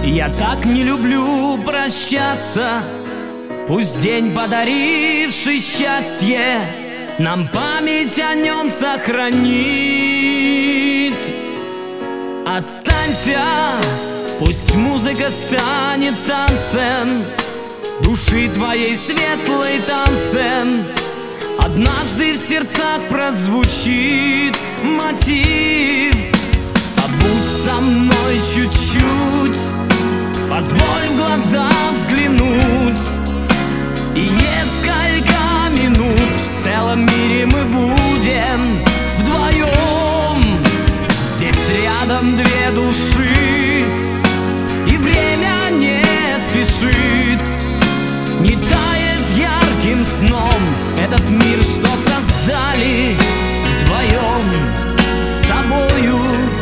Я так не люблю прощаться. Пусть день, подаривший счастье, нам память о нем сохранит. Останься, пусть музыка станет танцем души твоей светлой, танцем. Однажды в сердцах прозвучит мотив. Побудь со мной чуть-чуть, позволь в глаза взглянуть, и несколько минут в целом мире мы будем вдвоем. Здесь рядом две души, и время не спешит, не тает ярким сном этот мир, что создали вдвоем с тобою.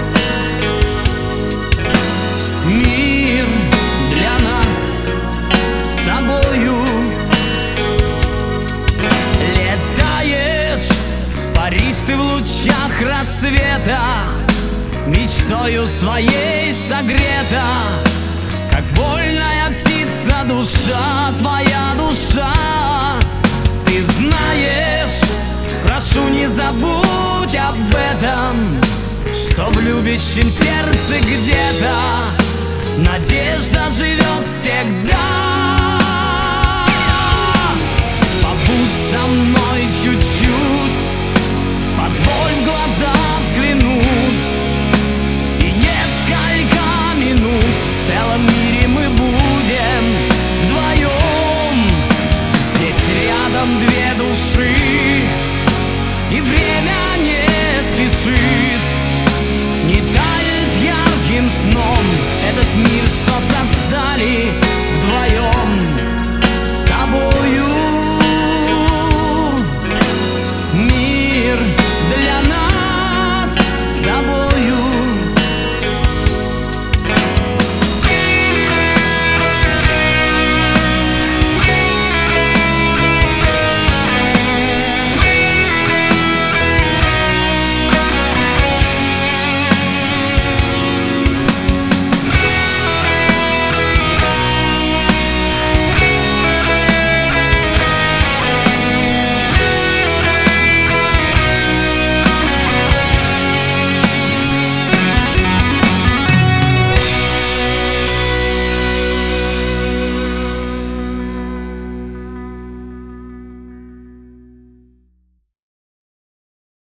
Мир для нас с тобою. Летаешь, паришь ты в лучах рассвета, мечтою своей согрета, как вольная птица душа, твоя душа. Ты знаешь, прошу, не забудь об этом, что в любящем сердце где-то надежда живет всегда. Побудь со мной чуть-чуть, позволь в глаза взглянуть, и несколько минут в целом мире мы будем вдвоем. Здесь рядом две души, и время не спешит, не тает ярким сном этот мир, что